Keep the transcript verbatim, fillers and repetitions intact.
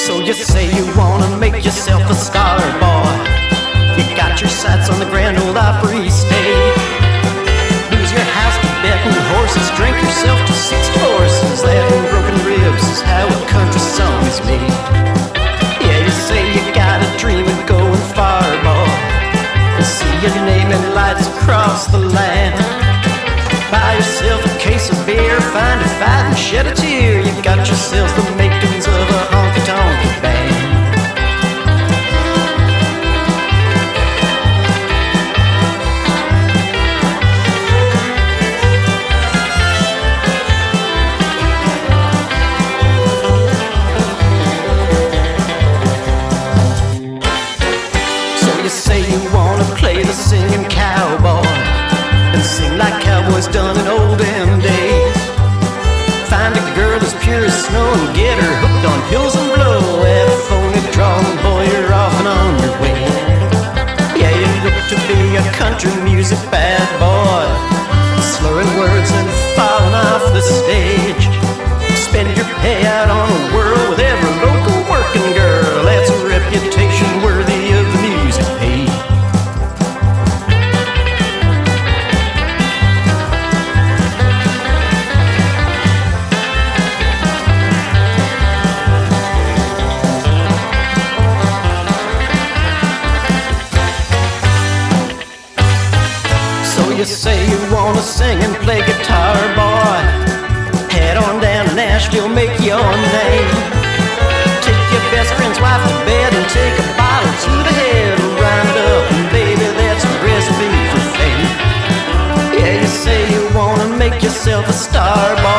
So you say you wanna make yourself a star, boy. You got your sights on the Grand Ole Opry stage. Lose your house to betting horses, drink yourself to six horses. Laughing broken ribs is how a country song is made. Yeah, you say you got a dream of going far, boy, and see your name in lights across the land. Buy yourself a case of beer, find a fight and shed a tear. You got yourselves the makings of a honky-tonk band. So you say you wanna play the singing cowboy and sing like cowboys done in olden days. Find a girl as pure as snow and get her hooked on hills and blow. At a phony drum, boy, you're off and on your way. Yeah, you look to be a country music bad boy, slurring words and falling off the stage. Spend your payout on a whirl with every local working girl. That's a reputation worthy of the music page. You say you wanna sing and play guitar, boy. Head on down to Nashville, make your name. Take your best friend's wife to bed and take a bottle to the head. Round it up, and baby, that's a recipe for fame. Yeah, you say you wanna make yourself a star, boy.